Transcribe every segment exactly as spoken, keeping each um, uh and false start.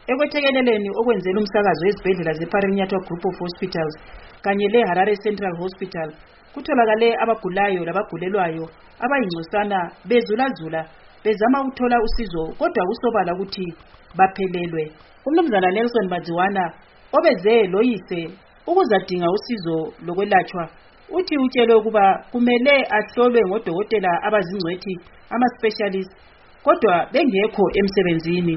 ekwethekeleleni okwenzela umsakazo wezibhedlela zeParignano Group of Hospitals kanye leHarare Central Hospital kutholakale abagulayo labagulelwayo abayingcosana bezulazula bezama ukuthola usizo kodwa kusobala ukuthi baphelelwe. Umnumzana Nelson Badziwana obeze loyise ukuzadinga usizo lokwelatshwa uthi utshelwe ukuba kumele ahlolwe ngodokotela abazingcwethi ama-specialist kodwa bengekho emsebenzini.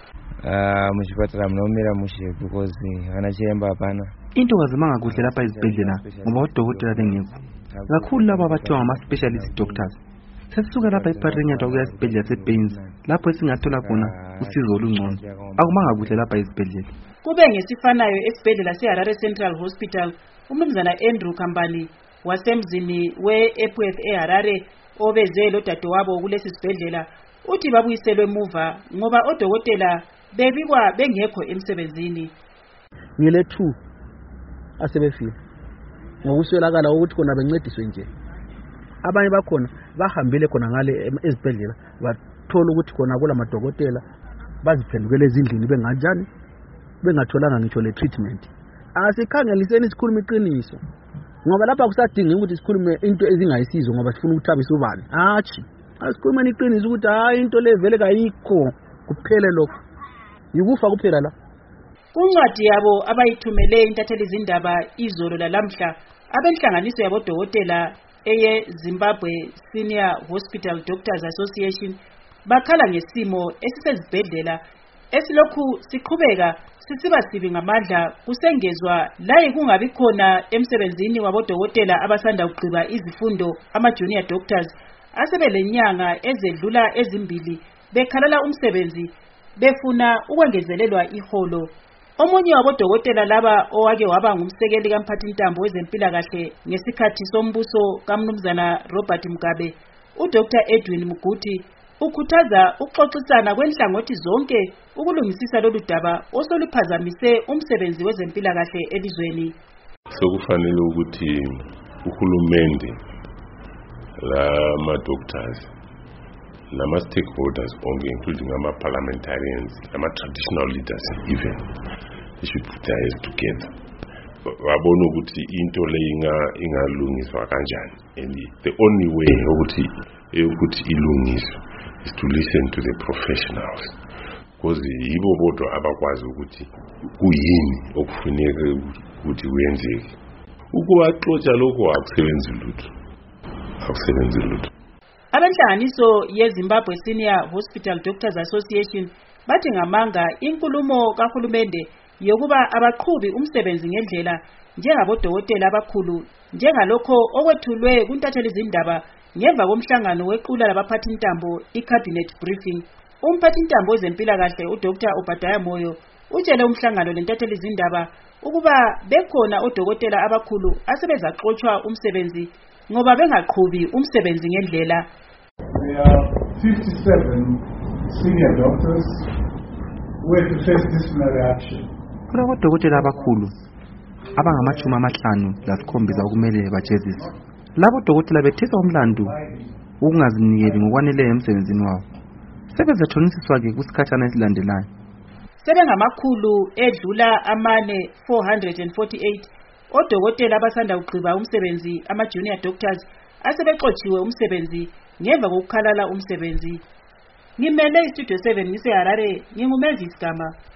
Ah, muchipatara munomira mushe because ana chiremba hapana. Into kazimanga kuhle lapha ezibhedlela ngoba odokotela bengekho. Kakhulu laba abathiwa ngama-specialist doctors. Sesisuka lapha eParignano kuya esibhedlela seBaines lapho esingathola khona usizo olungcono. Akumanga kuhle lapha ezibhedlela. Kube ngesifanayo esibhedlela seHarare Central Hospital, umnumzana Andrew Kambani wasemzini we-Epworth eHarare obeze lodadewabo kulesi sibhedlela uthi babuyiselwe emuva ngoba odokotela bebikwa bengekho emsebenzini. Ngile two asebefile ngokuswelakala ukuthi khona bencediswe nje. Abanye bakhona bahambile khona ngale ezibhedlela bathola ukuthi khona kula madokotela baziphendukele ezindlini benganjani bengatholanga ngitsho le treatment. Asikhangeliseni isikhuluma iqiniso ngoba lapha kusadinga ukuthi sikhulume into ezingayisizo ngoba sifuna ukuthabisa ubani. Hathi asikhulumeni iqiniso ukuthi hayi into le vele kayikho kuphele lokho yikufa kuphela la. Kuncwadi yabo abayithumele intatheli izindaba izolo lalamhla abenhlanganiso yabodokotela eye Zimbabwe Senior Hospital Doctors Association bakhala ngesimo esisezibhedlela esilokhu siqhubeka sisiba sibi ngamandla kusengezwa layi kungabi khona emsebenzini wabodokotela abasanda ukugqiba izifundo ama-junior doctors asebelenyanga ezedlula ezimbili bekhalala umsebenzi befuna ukwengezelelwa iholo. Omunye wabodokotela laba owake waba ngumsekeli kamphathintambo wezempilakahle ngesikhathi sombuso kaMnumzana Robert Mugabe, uDoctor Edwin Muguti ukhuthaza ukuxoxisana kwenhlangothi zonke ukulungisisa lolu daba osoluphazamise umsebenzi wezempilakahle elizweni. Sokufanele ukuthi uhulumende lama doctors lama stakeholders onke including ama parliamentarians lama traditional leaders even they should put their heads together. Wabona ukuthi into le inga ingalungiswa kanjani and the only way ukuthi ukuthi ilungiswe is to listen to the professionals because yibo bodwa abakwazi ukuthi kuyini okufuneka ukuthi kwenzeke. Ukuwaxoxa lokho akusebenzi lutho akusebenzi lutho. Abenhlanganiso yeZimbabwe Senior Hospital Doctors Association bathi ngamanga inkulumo kahulumende yokuba abaqhubi umsebenzi ngendlela njengabodokotela abakhulu njengalokho okwethulwe kuntatheli izindaba ngemva komhlangano wequla labaphathintambo i-cabinet briefing. Umphathintambo wezempilakahle uDr Obadiah Moyo utshele umhlangano lentatheli izindaba ukuba bekhona odokotela abakhulu asebezaxoxwa umsebenzi ngoba bengaqhubi umsebenzi ngendlela. There are fifty-seven senior doctors who have to face disciplinary action. Kulabodokotela abakhulu abangamachumi amahlanu lasikhombisa okumele bajeziswe. Labo dokotela bethetha umlando ukungazinikeli ngokwanele emsebenzini wabo. Sebezathonisiswa-ke kusikhathana esilandelayo. Sebengamakhulu edlula amane four hundred forty-eight odokotela abasanda kugqiba umsebenzi ama-junior doctors asebexotshiwe umsebenzi ngemva kokukhalala umsebenzi. Ngimele istudio seven ngiseHarare, nginguMavis Gama.